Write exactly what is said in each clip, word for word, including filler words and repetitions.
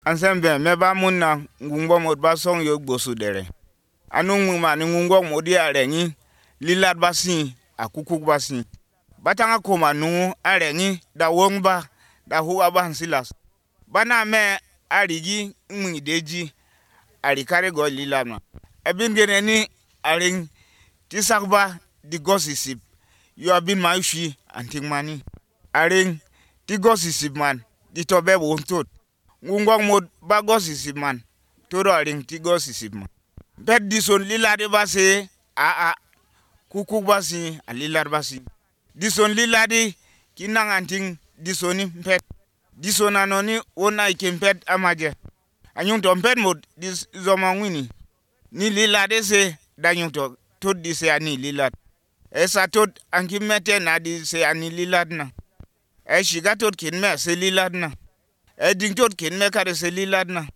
Ansembe me ba munna ngumbo mod ba song yo gbosu dere. Anu nguma ni ngungo modi arenyi lilat basi akukuk basi. Batanga koma nu arenyi da wongba da huwa ba hansilas. Bana me arigi ngideji arikare go lilama. Ebin geneni aring tisakba di gosisip. You have been my she anting money. Aring ti gosisip man di tobe wontot. Ngungong mod ba gosisip man. Toro aring ti gosisip man. Bet dison lilade basi a a kukuk basi a lilar basi. Dison lilade kinang anting disoni pet. Dison anoni ona ikempet amaje. Anyung to pet mod dis zomangwini. Ni lilade se danyung to tot dise ani lilad. Esa tot ankimete na dise ani lilad na. E shiga tot kinme se lilad na. E ding tot kinme kare se lilad na.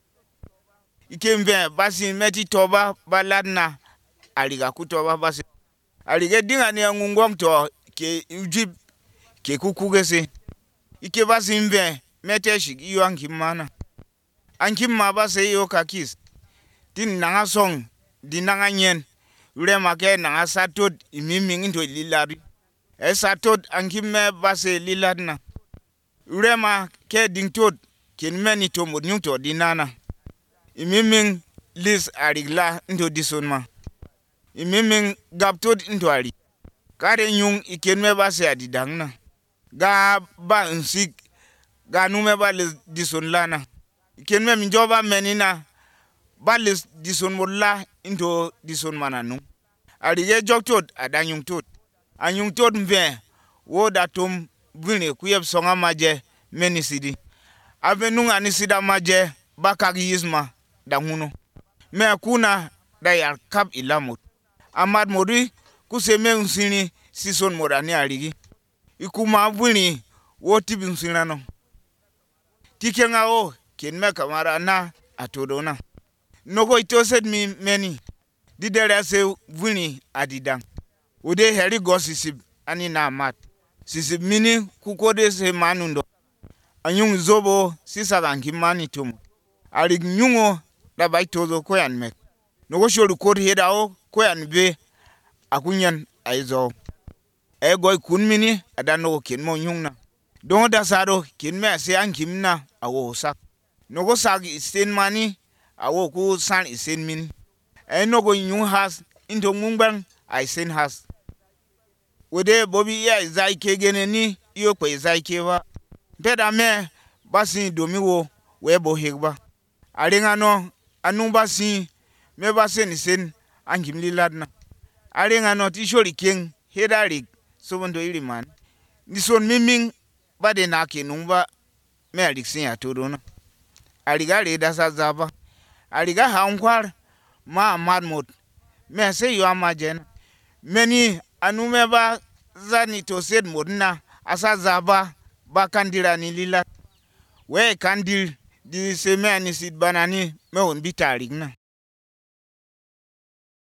Ikembe basi meti toba balad na. Aliga kutoba basi. Aliga dinga ni ngungong to ke ujib ke kukuge se. Ike basi mbe mete shik iyo ankimana. Ankimma basi iyo kakis. Tin nanga song di nanga nyen. Ure make nanga satot imiming into lilari. E satot ankimme basi lilad na. Ure ma ke ding tot kin meni to mod nyungto dinana. Imiming lis arigla into dison ma. Imiming gaptot into ari. Kare nyung ikenme basi adidang na. Ga ba nsik. Ga nume ba lis dison lana. Ikenme minjoba menina. Ba lis dison modla into dison mananu. Arige joktot adanyung tot. Anyung tot mve. Wo datum bwine kuyeb songa maje menisidi. Ave nung anisida maje bakagi yizma danguno. Me kuna dayar kap ilamut. Amad modi kuseme unsini sison modani arigi. Ikuma bwini wo tibi unsinano. Tikenga o kenme kamara na atodona. Noko itoset mi meni. Didere se bwini adidang. Ude heri go sisib ani na mat. Sisib mini kukode se manundo. Anyung zobo sisa ganki mani tumu. Arig nyungo da bai tozo koyan mek. Noko shoru kod heda o koyan be akunyan aizo. E goy kun mini adano ken mo nyung na. Dongo da sado ken me se ankim na awo sak. Noko sak isen mani awo ku san isen mini. E noko nyung has into mungbang aisen has. Wede bobi ya izai kegene ni iyo kwa izai kewa. Peda me basi domi wo webo hegba. Arenga no anu basi me basi nisen ankim lilad na. Arenga no tishori king hedarik sobondo ili man. Nison miming bade nake numba me aliksin ya todo na. Aliga reda sa zaba. Aliga haunkwar ma amadmot. Me se yu amajen. Meni anu me ba zani to sed modna asa zaba ba kandira ni lila. We kandil di se me anisid banani me on bitarik na.